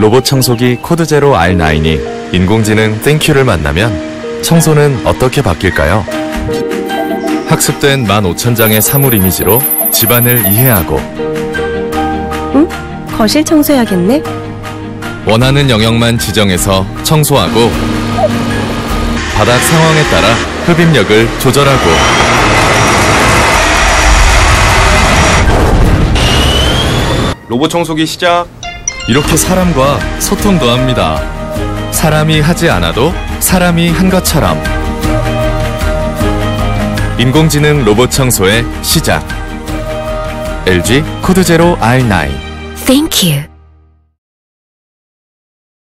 로봇 청소기 코드제로 R9이 인공지능 땡큐를 만나면 청소는 어떻게 바뀔까요? 학습된 15,000장의 사물 이미지로 집안을 이해하고 응? 거실 청소해야겠네? 원하는 영역만 지정해서 청소하고 바닥 상황에 따라 흡입력을 조절하고 로봇 청소기 시작. 이렇게 사람과 소통도 합니다. 사람이 하지 않아도 사람이 한 것처럼 인공지능 로봇 청소의 시작. LG 코드제로 R9. Thank you.